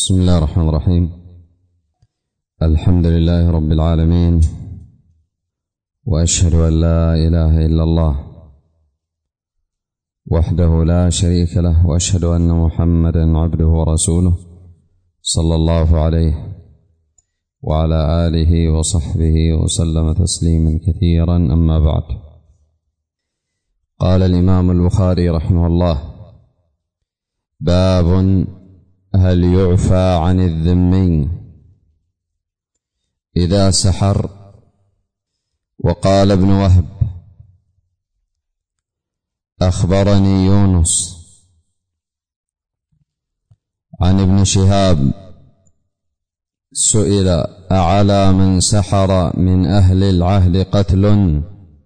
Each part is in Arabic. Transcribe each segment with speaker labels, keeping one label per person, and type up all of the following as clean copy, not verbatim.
Speaker 1: بسم الله الرحمن الرحيم. الحمد لله رب العالمين، وأشهد أن لا إله إلا الله وحده لا شريك له، وأشهد أن محمدا عبده ورسوله صلى الله عليه وعلى آله وصحبه وسلم تسليما كثيرا. أما بعد، قال الإمام البخاري رحمه الله: باب هل يعفى عن الذمي إذا سحر؟ وقال ابن وهب: أخبرني يونس عن ابن شهاب سئل: أعلى من سحر من أهل العهد قتل؟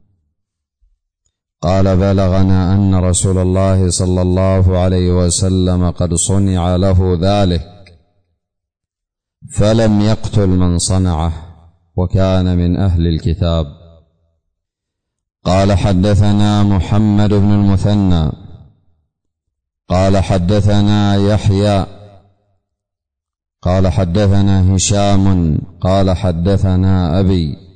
Speaker 1: قال: بلغنا أن رسول الله صلى الله عليه وسلم قد صنع له ذلك فلم يقتل من صنعه، وكان من أهل الكتاب. قال: حدثنا محمد بن المثنى قال: حدثنا يحيى قال: حدثنا هشام قال: حدثنا أبي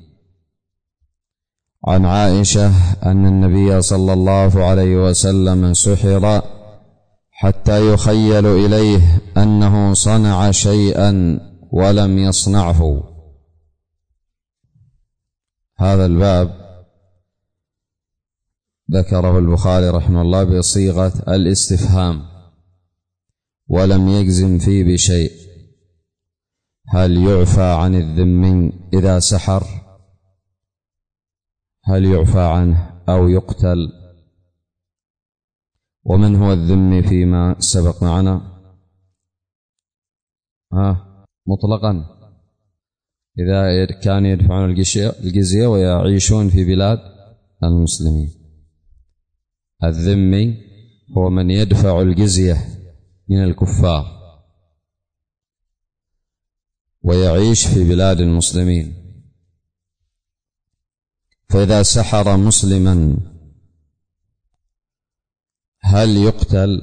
Speaker 1: عن عائشة أن النبي صلى الله عليه وسلم سحر حتى يخيل إليه أنه صنع شيئا ولم يصنعه. هذا الباب ذكره البخاري رحمه الله بصيغة الاستفهام، ولم يجزم فيه بشيء. هل يعفى عن الذمي إذا سحر؟ هل يعفى عنه أو يقتل؟ ومن هو الذمي فيما سبق معنا؟ مطلقا إذا كانوا يدفعون الجزية ويعيشون في بلاد المسلمين. الذمي هو من يدفع الجزية من الكفار ويعيش في بلاد المسلمين. فإذا سحر مسلما هل يقتل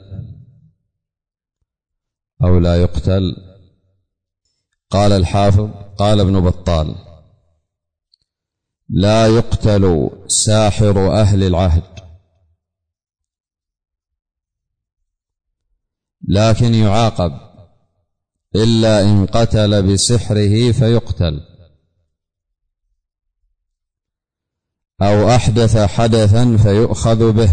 Speaker 1: أو لا يقتل؟ قال الحافظ: قال ابن بطال: لا يقتل ساحر أهل العهد، لكن يعاقب إلا إن قتل بسحره فيقتل، أو أحدث حدثا فيؤخذ به،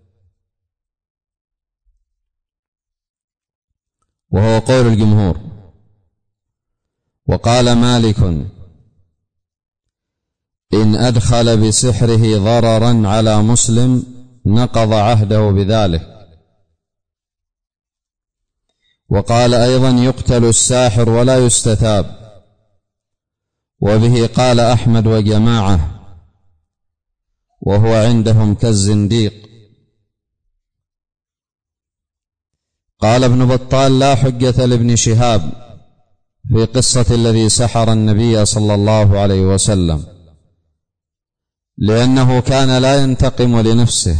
Speaker 1: وهو قول الجمهور. وقال مالك: إن أدخل بسحره ضررا على مسلم نقض عهده بذلك. وقال أيضا: يقتل الساحر ولا يستتاب، وبه قال أحمد وجماعة، وهو عندهم كالزنديق. قال ابن بطال: لا حجة لابن شهاب في قصة الذي سحر النبي صلى الله عليه وسلم، لأنه كان لا ينتقم لنفسه،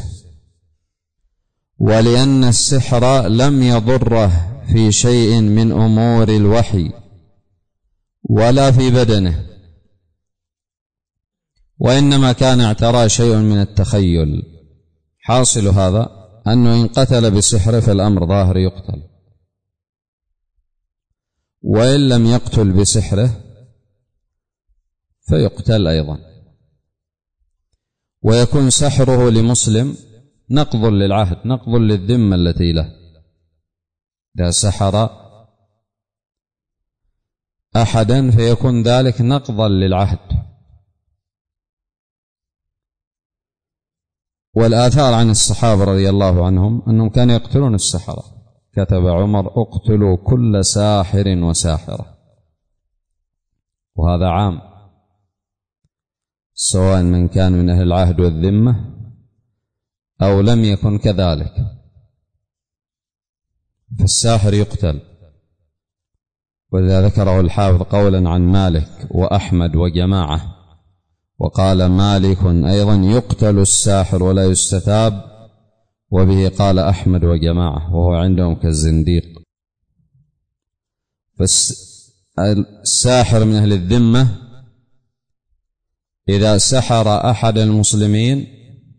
Speaker 1: ولأن السحر لم يضره في شيء من أمور الوحي ولا في بدنه، وإنما كان اعترى شيء من التخيل. حاصل هذا أنه إن قتل بسحر فالأمر ظاهر يقتل، وإن لم يقتل بسحره فيقتل أيضا. ويكون سحره لمسلم نقض للعهد، نقض للذمة التي له. إذا سحر أحدا فيكون ذلك نقضا للعهد. والآثار عن الصحابة رضي الله عنهم أنهم كانوا يقتلون السحرة. كتب عمر: اقتلوا كل ساحر وساحرة. وهذا عام، سواء من كان من أهل العهد والذمة أو لم يكن كذلك، فالساحر يقتل. ولذا ذكره الحافظ قولا عن مالك وأحمد وجماعة. وقال مالك أيضا: يقتل الساحر ولا يستتاب، وبه قال أحمد وجماعة، وهو عندهم كالزنديق. فالساحر من أهل الذمة إذا سحر أحد المسلمين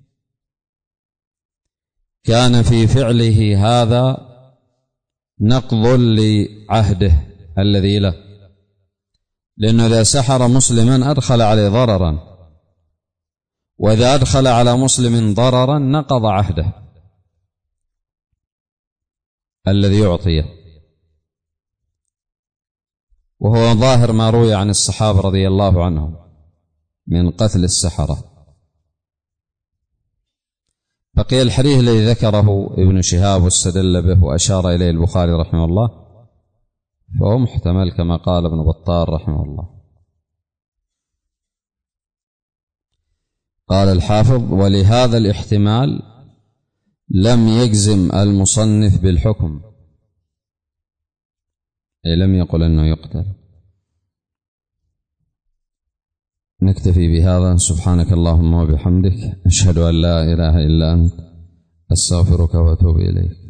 Speaker 1: كان في فعله هذا نقض لعهده الذي له، لأنه إذا سحر مسلما أدخل عليه ضررا، وإذا أدخل على مسلم ضررا نقض عهده الذي يعطيه، وهو ظاهر ما روي عن الصحابة رضي الله عنهم من قتل السحرة. بقي الحديث الذي ذكره ابن شهاب واستدل به وأشار إليه البخاري رحمه الله، فهو محتمل كما قال ابن بطال رحمه الله. قال الحافظ: ولهذا الاحتمال لم يجزم المصنف بالحكم، أي لم يقل أنه يقتل. نكتفي بهذا. سبحانك اللهم وبحمدك، أشهد أن لا إله إلا أنت، أستغفرك وأتوب إليك.